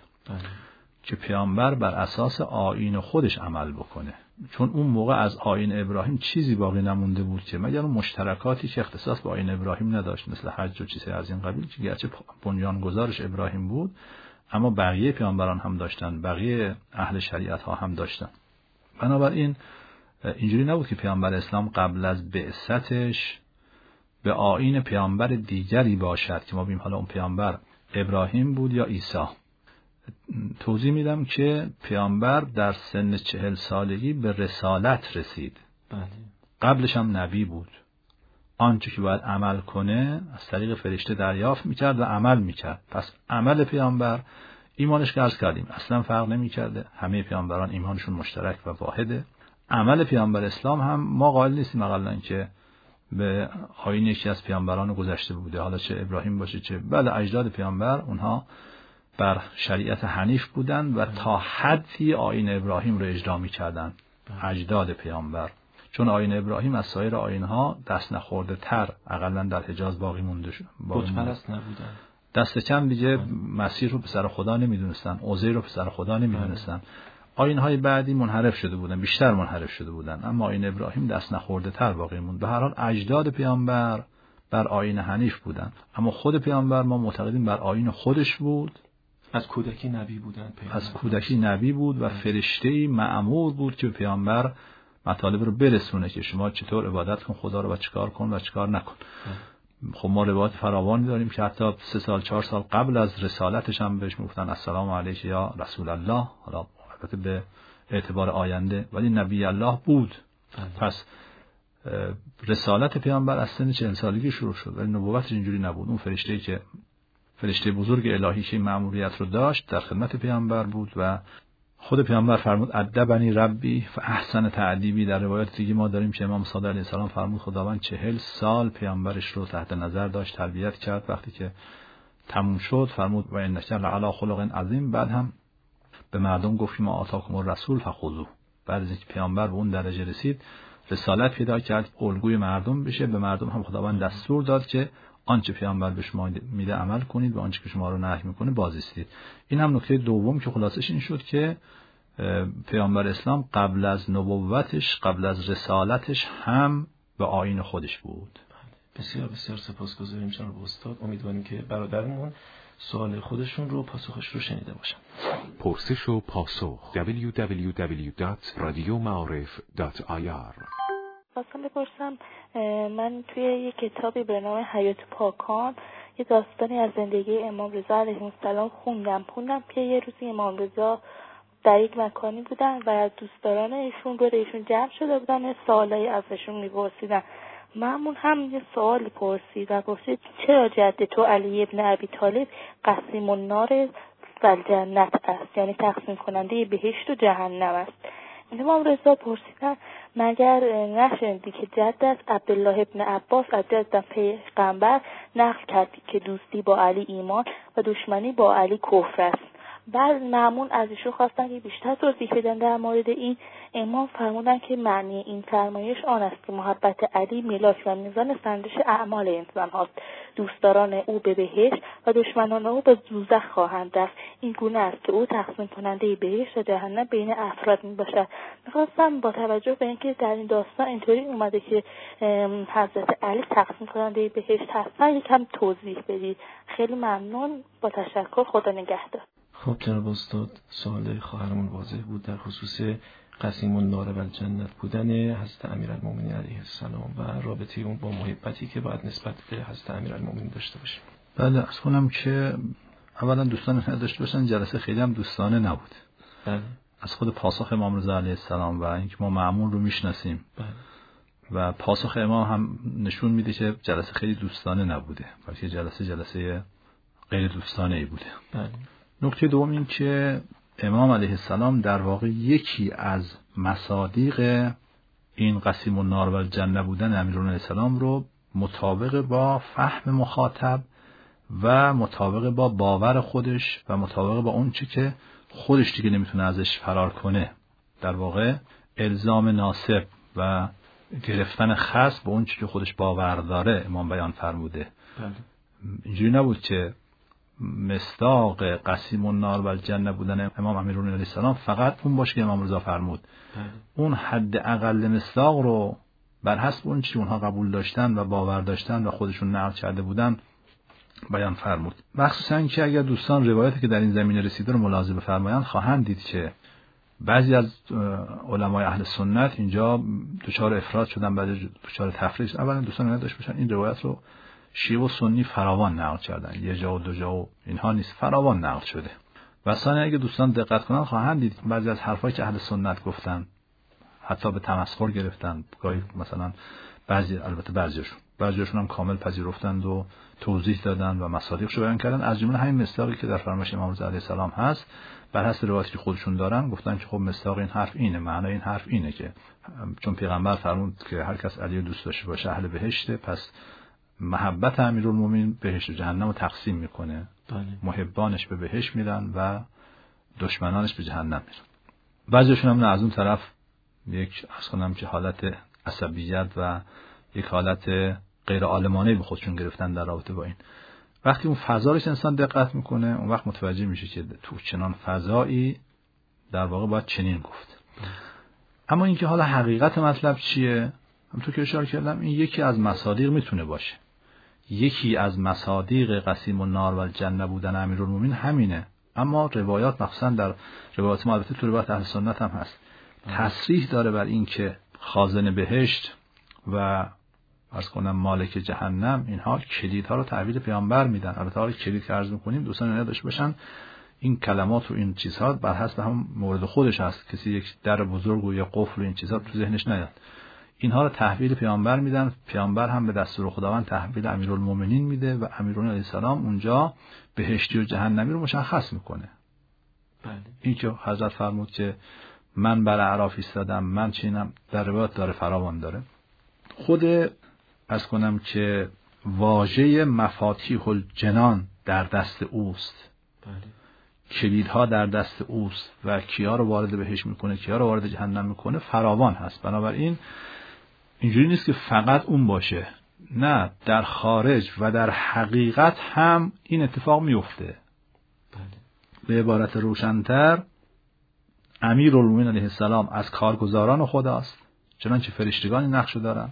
Speaker 5: که پیامبر بر اساس آیین خودش عمل بکنه. چون اون موقع از آیین ابراهیم چیزی باقی نمونده بود که مگر اون مشترکاتی که اختصاص به آیین ابراهیم نداشت، مثل حج و چیزهای از این قبیل که گرچه بنیانگذارش ابراهیم بود اما بقیه پیامبران هم داشتن، بقیه اهل شریعت ها هم داشتن. بنابراین اینجوری نبود که پیامبر اسلام قبل از بعثتش به آیین پیامبر دیگری باشد که ما بیم حالا اون پیامبر ابراهیم بود یا عیسی. توضیح میدم که پیامبر در سن 40 سالگی به رسالت رسید.
Speaker 2: بله.
Speaker 5: قبلش هم نبی بود. آنچه که باید عمل کنه از طریق فرشته دریافت میکرد و عمل میکرد. پس عمل پیامبر، ایمانش که عرض کردیم اصلا فرق نمیکرده، همه پیامبران ایمانشون مشترک و واحده. عمل پیامبر اسلام هم ما قائل نیستیم اقلا که به آیین یکی از پیامبران گذشته بوده، حالا چه ابراهیم باشه چه بله اجداد پیامبر، اونها بر شریعت حنیف بودن و تا حدی آیین ابراهیم رو اجرا می‌کردن اجداد پیامبر، چون آیین ابراهیم از سایر آیین‌ها دست نخورده تر اقلا در حجاز باقی مونده شد.
Speaker 2: بت‌پرست نبودن،
Speaker 5: دست کم دیگه مسیح رو پسر خدا نمیدونستن، عزیر رو پسر خدا نمیدونستن. آیین‌های بعدی منحرف شده بودن، بیشتر منحرف شده بودن، اما آیین ابراهیم دست نخورده تر باقی موند. به هر حال اجداد پیامبر بر آیین حنیف بودن، اما خود پیامبر ما معتقدیم بر آیین خودش بود.
Speaker 2: از کودکی نبی بودن،
Speaker 5: از کودکی نبی بود و فرشته‌ای مأمور بود که پیامبر مطالب رو برسونه که شما چطور عبادت کن خدا رو و چیکار کن و چیکار نکن. خب ما روایات فراوانی داریم که حتی 3 سال 4 سال قبل از رسالتش هم بهش میگفتن السلام علیک یا رسول الله، حالا البته به اعتبار آینده، ولی نبی الله بود. پس رسالت پیامبر از سن 40 سالگی شروع شد، ولی نبوتش اینجوری نبود. اون فرشته‌ای که فرشته بزرگ الهی که مأموریت رو داشت در خدمت پیامبر بود و خود پیامبر فرمود ادبنی ربی فاحسن تعدیبی. در روایت دیگه ما داریم که امام صادق علیه السلام فرمود خداوند 40 سال پیامبرش رو تحت نظر داشت، تربیت کرد. وقتی که تموم شد فرمود و انک لعلی خلق عظیم. بعد هم به مردم گفت ما آتاکم الرسول فخذوه. بعد از اینکه پیامبر به اون درجه رسید، رسالت پیدا کرد الگوی مردم بشه. به مردم هم خداوند دستور داد که آنچه پیامبر به شما میده عمل کنید و آنچه که شما رو نهی میکنه باز ایستید. این هم نکته دوم که خلاصش این شد که پیامبر اسلام قبل از نبوتش، قبل از رسالتش هم به آیین خودش بود.
Speaker 2: بسیار بسیار سپاسگزاریم جناب استاد. امیدواریم که برادرمون سوال خودشون رو، پاسخش رو شنیده باشن.
Speaker 7: پرسش و پاسخ www.radiomaarif.ir.
Speaker 10: خواستم بپرسم، من توی یک کتابی به نام حیات پاکان یه داستانی از زندگی امام رضا علیه السلام خوندم که یه روزی امام رضا در یک مکانی بودن و دوستداران ایشون دور ایشون جمع شده بودن، سوالایی ازشون میپرسیدن. مامون هم یه سوالی پرسید و پرسید چرا جد تو علی ابن ابی طالب قسیم النار و جنت است، یعنی تقسیم کننده بهشت و جهنم است. امام رضا پرسیدن مگر نشنیدی که جدت عبدالله ابن عباس از جد پیغمبر نقل کردی که دوستی با علی ایمان و دشمنی با علی کفر است؟ بعد مامون از ایشون خواستن که بیشتر توضیح بدن در مورد این. امام فرمودن که معنی این فرمایش آن است که محبت علی میلاک و میزان سنجش اعمال انسان هاست. دوستداران او به بهشت و دشمنان او به دوزخ خواهند رفت. این گونه است که او تقسیم کننده بهشت و جهنم بین افراد می باشد. میخواستم با توجه به اینکه در این داستان اینطوری اومده که حضرت علی تقسیم کننده بهشت هستن یکم توضیح بدید. خیلی ممنون، با تشکر، خدا نگهدار.
Speaker 2: خب جناب استاد، سوال خواهرمون واضح بود در خصوص قسیم النار و الجنت بودن حضرت امیرالمومنین علیه السلام و رابطه اون با محبتی که باید نسبت به حضرت امیرالمومنین داشته باشیم.
Speaker 5: بله، از کنم که اولا دوستان نداشته باشن، جلسه خیلی هم دوستانه نبود.
Speaker 2: بله.
Speaker 5: از خود پاسخ امام رضا علیه السلام و اینکه ما مأمون رو میشناسیم.
Speaker 2: بله.
Speaker 5: و پاسخ امام هم نشون میده که جلسه خیلی دوستانه نبوده، بلکه جلسه غیر دوستانه ای بوده.
Speaker 2: بله.
Speaker 5: نکته دوم این که امام علیه السلام در واقع یکی از مصادیق این قسیم النار و الجنه بودن امیرالمومنین علیه السلام رو مطابق با فهم مخاطب و مطابق با باور خودش و مطابق با اون چی که خودش دیگه نمیتونه ازش فرار کنه، در واقع الزام ناسب و گرفتن خاص به اون چی که خودش باور داره امام بیان فرموده.
Speaker 2: بله.
Speaker 5: اینجوری نبود که مصداق قسیم النار و الجنه بودن امام امیرالمومنین علیه السلام فقط اون باشه که امام رضا فرمود. اون حد اقل مصداق رو بر حسب اون چیزی اونها قبول داشتن و باور داشتن و خودشون نقل کرده بودن بیان فرمود. مخصوصا که اگر دوستان روایتی که در این زمینه رسیده رو ملاحظه بفرمایند خواهند دید که بعضی از علمای اهل سنت اینجا دچار افراط شدن، بعضی دچار تفریط. اولا دوستان نداشت باشن این روایت رو شیعه و سنی فراوان نقل کردن، یه جا و دو جا و اینها نیست، فراوان نقل شده. و ثانیا اگه دوستان دقت کنن خواهند دید بعضی از حرفایی که اهل سنت گفتن حتی به تمسخر گرفتن، گاهی مثلا البته بعضیاشون هم کامل پذیرفتند و توضیح دادن و مصادیقشو بیان کردن. از جمله همین مصداقی که در فرمایش امام رضا علیه السلام هست، بر حسب روایتی که خودشون دارن گفتن که خب مصداق این حرف اینه، معنای این حرف اینه که چون پیغمبر فرمود که هر کس علی دوست داشته باشه اهل بهشته، پس محبت امیرالمومنین بهشت و جهنم رو تقسیم میکنه. محبانش به بهشت میرن و دشمنانش به جهنم میرن. بعضیشون هم از اون طرف یک که حالت عصبیت و یک حالت غیر عالمانه به خودشون گرفتن در رابطه با این. وقتی اون فضایش انسان دقت میکنه اون وقت متوجه میشه که تو چنان فضایی در واقع باید چنین گفت. اما اینکه حالا حقیقت مطلب چیه، همونطور که اشاره کردم این یکی از مصادیق میتونه باشه. یکی از مصادیق قسیم النار و الجنه بودن امیرالمومنین همینه. اما روایات مخصوصا در روایات ما، البته تو روایات اهل سنت هم هست، تصریح داره بر این که خازن بهشت و عرض کنم مالک جهنم اینها کلیدها رو تحویل پیامبر میدن. البته حالا کلید که عرض میکنیم دوستان نداشته باشن این کلمات و این چیزها بر حسب هم مورد خودش هست، کسی یک در بزرگ و یا قفل و این چیزها تو ذهنش نیاد. اینها رو تحویل پیامبر میدن، پیامبر هم به دستور خداوند تحویل امیرالمومنین میده و امیرالمومنین علیه السلام اونجا بهشتی و جهنمی رو مشخص میکنه. بله. این که حضرت فرمود که من بر اعراف ایستادم، من چینم، در روایات داره فراوان داره. خود از کنم که واژه مفاتیح الجنان در دست اوست. بله. کلیدها در دست اوست و کیا رو وارد بهشت میکنه، کیا رو وارد جهنم میکنه فراوان هست. بنابراین اینجوری نیست که فقط اون باشه، نه، در خارج و در حقیقت هم این اتفاق میفته. بله. به عبارت روشن‌تر امیرالمومنین علیه السلام از کارگزاران خداست، چنانچه فرشتگانی نقش دارن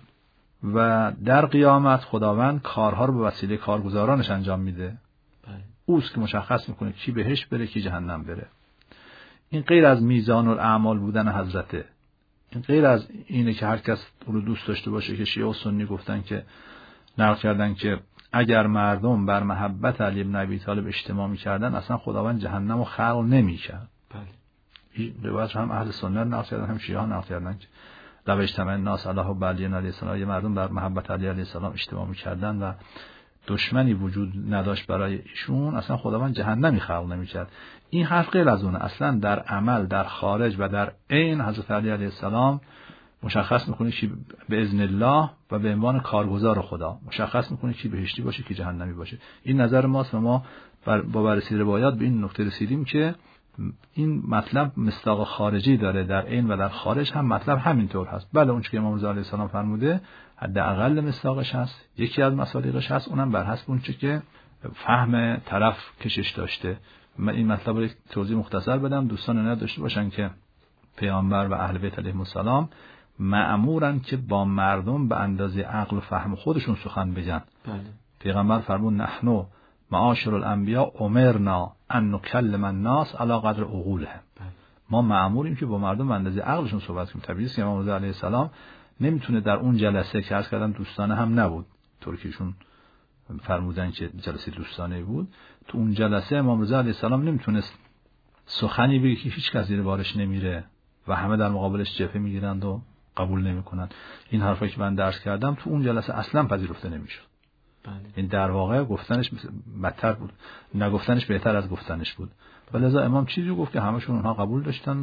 Speaker 5: و در قیامت خداوند کارها رو به وسیله کارگزارانش انجام میده. بله. اوست که مشخص میکنه کی بهشت بره کی جهنم بره. این غیر از میزان الاعمال بودن حضرته، این غیر از اینه که هر کس اون رو دوست داشته باشه که شیعه و سنی گفتن که نقل کردن که اگر مردم بر محبت علی بن ابی طالب اجتماع میکردن اصلا خداوند جهنم رو خلق نمیکرد. بله. این روایت هم اهل سنت نقل کردن هم شیعه نقل کردن که لو اجتمع الناس علی حب علی علیه السلام، یه مردم بر محبت علی علیه السلام اجتماع میکردن و دشمنی وجود نداشت برای ایشون اصلا خداوند جهنمی خلق نمیکرد. این حرف غیر از اونه، اصلا در عمل، در خارج و در عین حضرت علی علیه السلام مشخص میکنه که به اذن الله و به عنوان کارگزار خدا مشخص میکنه که بهشتی باشه که جهنمی باشه. این نظر ماست و ما با بررسی روایات به این نکته رسیدیم که این مطلب مصداق خارجی داره، در عین و در خارج هم مطلب همینطور هست. بله اون چیزی که امام رضا علیه السلام فرموده حداقل مصداقش هست، یکی از مصادیقش هست، اونم بر حسب اون چیزی که فهم طرف کشش داشته. من این مطلب رو توضیح مختصر بدم دوستان نداشته باشن که پیامبر و اهل بیت علیهم السلام مأمورن که با مردم به اندازه عقل و فهم خودشون سخن بگن. بله. پیغمبر فرمود نحنو معاشر الانبیاء امرنا ان نکلم الناس علی قدر عقولهم. ما مأموریم که با مردم به اندازه عقلشون صحبت کنیم. طبیعیه که امام رضا علیه السلام نمیتونه در اون جلسه که عرض کردم دوستانه هم نبود، ترکیشون فرمودن که جلسه دوستانه بود، تو اون جلسه امام رضا علیه السلام نمیتونست سخنی بگه که هیچ کس زیر بارش نمیره و همه در مقابلش جبهه میگیرند و قبول نمیکنن. این حرفایی که من درس کردم تو اون جلسه اصلا پذیرفته نمیشد. این در واقع گفتنش بدتر بود، نگفتنش بهتر از گفتنش بود. ولذا امام چیزی گفت که همشون اونها قبول داشتند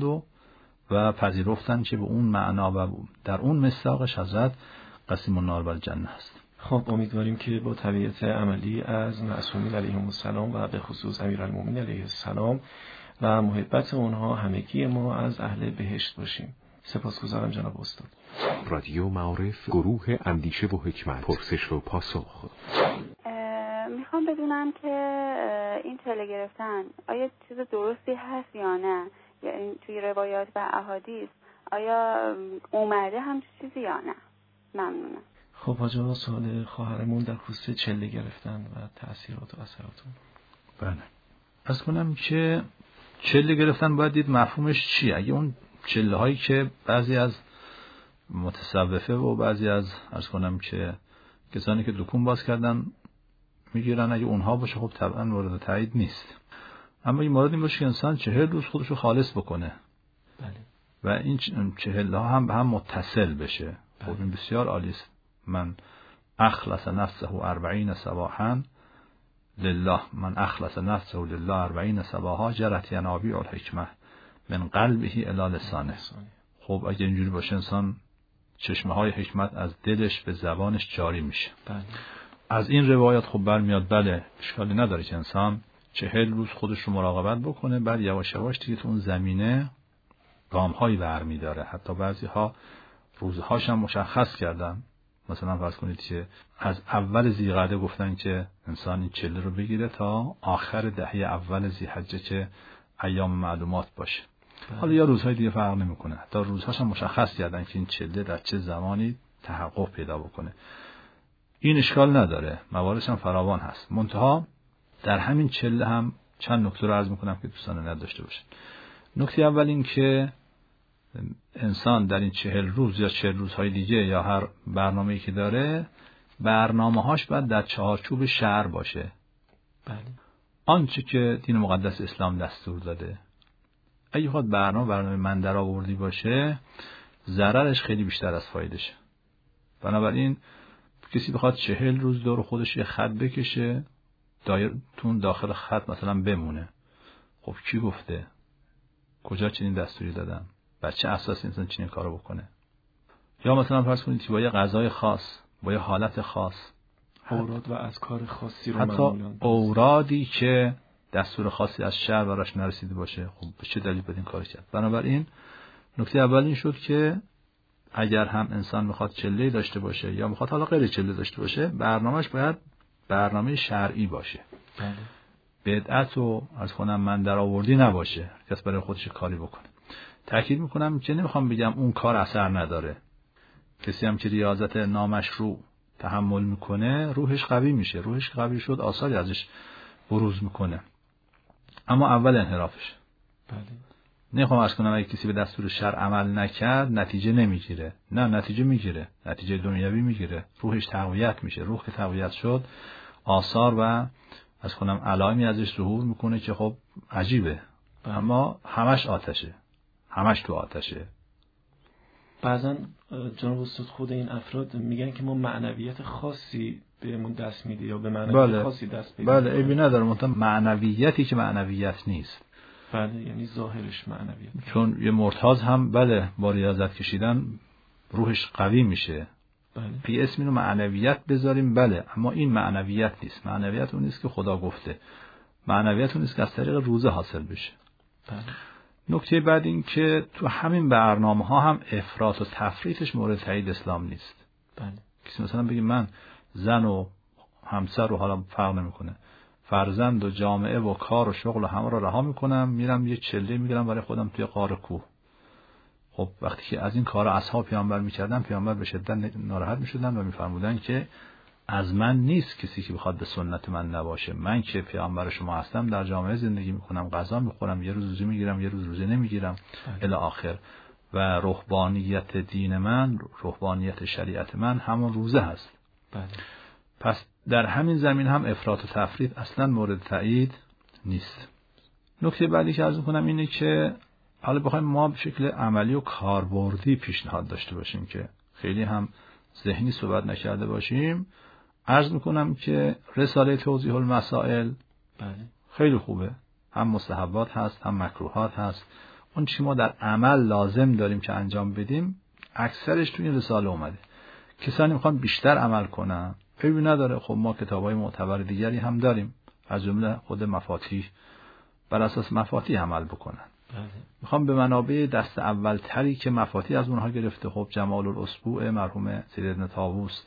Speaker 5: و پذیرفتن که به اون معنا و در اون مصداقش حضرت قسیم النار و الجنه است.
Speaker 2: خب امیدواریم که با تبعیت عملی از معصومین علیهم السلام و به خصوص امیرالمومنین علیه السلام و محبت اونها همگی ما از اهل بهشت باشیم. سپاسگزارم جناب استاد.
Speaker 7: رادیو معارف، گروه اندیشه و حکمت، پرسش و پاسخ.
Speaker 11: میخوام بدونم که این چله گرفتن آیا چیز درستی هست یا نه، یعنی توی روایات و احادیث آیا اومده هم چیزی یا نه؟ ممنونم.
Speaker 2: خب حاجا سوال خواهرمون در خصوص چله گرفتن و تأثیرات و اثراتون.
Speaker 5: بله. از کنم که چله گرفتن باید دید مفهومش چیه. اگه اون چله هایی که بعضی از متصوفه و بعضی از عرض کنم که کسانی که دکون باز کردن میگیرن. اگه اونها باشه خب طبعا مورد تایید نیست. اما این مورد این باشه که انسان 40 روز خودش رو خالص بکنه.
Speaker 2: بله.
Speaker 5: و این 40 ها هم به هم متصل بشه. خب این بسیار عالی است. من اخلص نفسه 40 صباحا لله، من اخلص نفسه لله 40 صباحا جرت ینابیع الحکمه من قلبه الی لسانه. خب اگه اینجوری باشه انسان چشمه های حکمت از دلش به زبانش جاری میشه.
Speaker 2: بله.
Speaker 5: از این روایات خب برمیاد بله اشکالی نداره که انسان 40 روز خودش رو مراقبت بکنه، بعد یواش یواش دیگه تو اون زمینه گام‌هایی برمی‌داره. حتی بعضی‌ها روزهاش هم مشخص کردن. مثلا فرض کنید که از اول ذی‌قعده گفتن که انسان این 40 رو بگیره تا آخر دهه اول ذی‌حجه که ایام معلومات باشه. حالا یا روزهای دیگه فرق نمی‌کنه. حتی روزهاش هم مشخص کردن که این 40 در چه زمانی تحقق پیدا بکنه. این اشکال نداره. مواردش هم فراوان هست. منتها در همین 40 هم چند نکته رو عرض می‌کنم که دوستان نداشته باشن. نکته اول این که انسان در این 40 روز یا 40 روزهای دیگه یا هر برنامه‌ای که داره، برنامه‌هاش باید در چارچوب شرع باشه.
Speaker 2: بله.
Speaker 5: آنچه که دین مقدس اسلام دستور داده. اگه خود برنامه من در آوردی باشه، ضررش خیلی بیشتر از فایدهشه. بنابراین کسی بخواد 40 روز دور خودش یه خط بکشه، تون داخل خط مثلا بمونه. خب کی گفته؟ کجا چنین دستوری دادن؟ بر چه اساس انسان چنین کارو بکنه؟ یا مثلا فرض کنید که با یه غذای خاص، با یه حالت خاص،
Speaker 2: اوراد و اذکار خاصی رو
Speaker 5: حتی اورادی که دستور خاصی از شرع براش نرسیده باشه، خب به چه دلیل بدین کارو کرد؟ بنابراین نکته اول این شد که اگر هم انسان میخواد چله داشته باشه یا میخواد حالا غیر چله داشته باشه، برنامه‌اش باید برنامه شرعی باشه.
Speaker 2: بله.
Speaker 5: بدعت و از خودم من در آوردی نباشه، کس برای خودش کاری بکنه. تأکید میکنم که نمیخوام بگم اون کار اثر نداره. کسی هم که ریاضت نامشروع تحمل میکنه روحش قوی میشه. روحش قوی شد آثاری ازش بروز میکنه. اما اول انحرافش.
Speaker 2: بله.
Speaker 5: نمیخوام عرض کنم اگه کسی به دستور شرع عمل نکرد نتیجه نمیگیره. نه، نتیجه میگیره. نتیجه دنیوی میگیره. روحش تقویت میشه. روح که تقویت شد آثار و از کنم علائمی ازش ظهور میکنه که خب عجیبه. اما همش آتشه. همش تو آتشه.
Speaker 2: بعضا جناب استاد خود این افراد میگن که ما معنویت خاصی بهمون دست میده یا به معنویت خاصی دست پیدا
Speaker 5: بله عیبی نداره. مثلا معنویتی که معنویت نیست.
Speaker 2: بله، یعنی ظاهرش معنویت.
Speaker 5: چون یه مرتاض هم بله با ریاضت کشیدن روحش قوی میشه.
Speaker 2: بله.
Speaker 5: پی اسم اینو معنویت بذاریم بله، اما این معنویت نیست. معنویت اون نیست که خدا گفته. معنویت اون نیست که از طریق روزه حاصل بشه.
Speaker 2: بله.
Speaker 5: نکته بعد این که تو همین برنامه‌ها هم افراط و تفریطش مورد تایید اسلام نیست.
Speaker 2: بله.
Speaker 5: کسی مثلا بگه من زن و همسر رو حالا فرق نمیکنه، فرزند و جامعه و کار و شغل و همه رو رها میکنم، میرم یه چله میگیرم برای خودم توی غار کوه. خب وقتی که از این کارا اصحاب پیامبر میکردن، پیامبر به شدت ناراحت میشدن و میفرمودن که از من نیست کسی که بخواد به سنت من نباشه. من که پیامبر شما هستم در جامعه زندگی میکنم، غذا میخورم، یه روز روزه میگیرم، یه روز روزه نمیگیرم الی آخر. و رهبانیت دین من، رهبانیت شریعت من همون روزه هست.
Speaker 2: بله.
Speaker 5: پس در همین زمین هم افراط و تفریط اصلا مورد تایید نیست. نکته بعدی که عرض میکنم اینه که حالا بخوایم ما به شکل عملی و کاربردی پیشنهاد داشته باشیم که خیلی هم ذهنی صحبت نکرده باشیم، عرض میکنم که رساله توضیح المسائل
Speaker 2: بله.
Speaker 5: خیلی خوبه. هم مستحبات هست، هم مکروهات هست. اون چی ما در عمل لازم داریم که انجام بدیم اکثرش توی این رساله اومده. کسانی میخوان بیشتر عمل کنن، عیبی نداره. خب ما کتابای معتبر دیگری هم داریم، از جمله خود مفاتیح، بر اساس مفاتیح عمل بکنن.
Speaker 2: بله.
Speaker 5: میخوام به منابع دست اول تری که مفاتیح از اونها گرفته، خب جمال الاسبوع مرحوم سید ابن طاووس،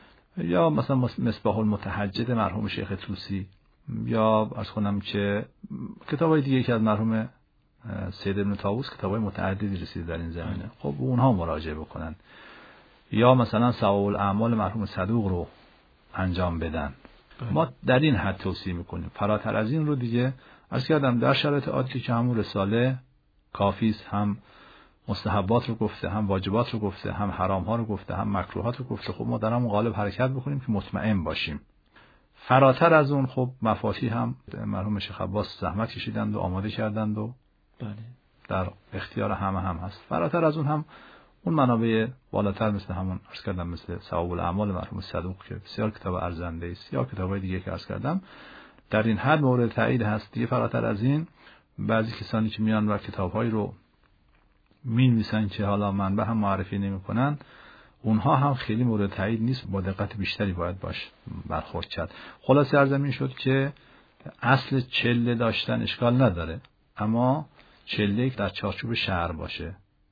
Speaker 5: یا مثلا مصباح المتحجد مرحوم شیخ طوسی، یا عرض کنم که کتابای دیگه که از مرحوم سید ابن طاووس کتابای متعددی رسیده در این زمینه، خب اونها مراجعه بکنن. یا مثلا ثواب الاعمال مرحوم صدوق رو انجام بدن. ما در این حد توصیه میکنیم. فراتر از این رو دیگه عرض کردم در شرایط عادی که همون رساله کافی است، هم مستحبات رو گفته، هم واجبات رو گفته، هم حرام ها رو گفته، هم مکروهات رو گفته. خب ما در همون قالب حرکت بکنیم که مطمئن باشیم. فراتر از اون خب مفاتیح هم مرحوم شیخ عباس زحمت کشیدند و آماده کردند و
Speaker 2: بله
Speaker 5: در اختیار همه هم هست. فراتر از اون هم اون منابع بالاتر مثل همون عرض کردم مثل ثواب الاعمال مرحوم صدوق که بسیار کتاب ارزنده است یا کتابای دیگه که عرض کردم در این حد مورد تایید هست. دیگه فراتر از این بعضی کسانی که میان و کتاب‌هایی رو می‌نویسن که حالا منبع هم معرفی نمی‌کنن، اونها هم خیلی مورد تایید نیست، با دقت بیشتری باید باش برخورد کرد. خلاصه عرض این شد که اصل چله داشتن اشکال نداره، اما چله‌ای که در چارچوب شرع باشه،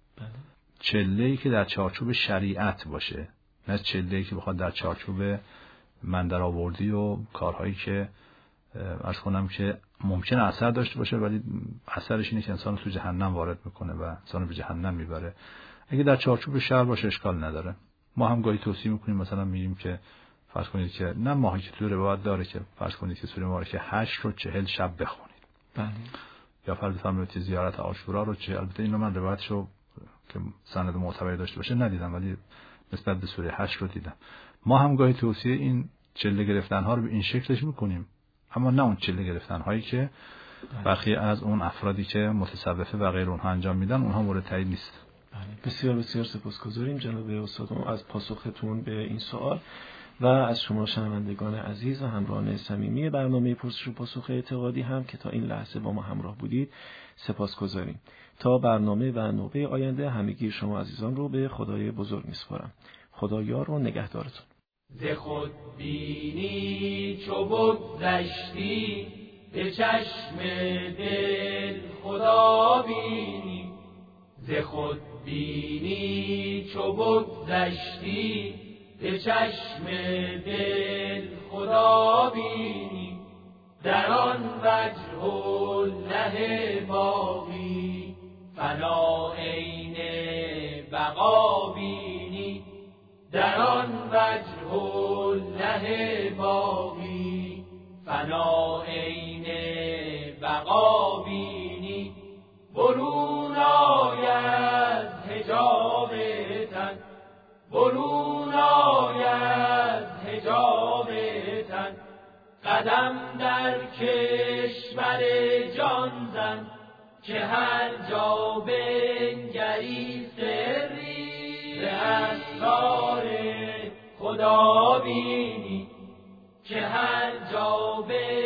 Speaker 5: چله‌ای که در چارچوب شریعت باشه، نه چله‌ای که بخواد در چارچوب من در آوردی و کارهایی که عرض کنم که ممکنه اثر داشته باشه ولی اثرش اینه که انسان تو جهنم وارد میکنه و انسان به جهنم میبره. اگه در چارچوب شرع باشه اشکال نداره. ما هم گاهی توصیه میکنیم، مثلا میگیم که فرض کنید که نه ماهی که تو روایت داره که فرض کنید که سوره مبارکه 8 رو 40 شب بخونید.
Speaker 2: بله.
Speaker 5: یا فرض فرمایید زیارت عاشورا رو البته اینو من روایتشو که سند معتبر داشته باشه ندیدم ولی نسبت به سوره 8 رو دیدم. ما هم گاهی توصیه این چله گرفتن ها رو به این شکلش میکنیم، اما نه اون چله گرفتن هایی که برخی از اون افرادی که متصوفه و غیر اونها انجام میدن اونها مورد تایید نیست.
Speaker 2: بسیار بسیار سپاسگزاریم جناب استاد از پاسختون به این سوال و از شما شنوندگان عزیز و همراهان صمیمی برنامه پرسش و پاسخ اعتقادی هم که تا این لحظه با ما همراه بودید سپاسگزاریم. تا برنامه و نوبه آینده همگی شما عزیزان رو به خدای بزرگ میسپارم. خدا یار و نگهدارتون.
Speaker 12: ز خود بینی چو بگذشتی به چشم دل خدا بینی. ز خود بینی چو بگذشتی به چشم دل خدا بینی. در آن وجه الله باقی فنا عین بقا بینی. در آن وجه الله باقی فنا عین بقا بینی. برون آید حجاب تن، برون آید حجاب تن. قدم در کشور جان زن که هر جا بنگری سری ز اسرار خدا بینی. که هر جا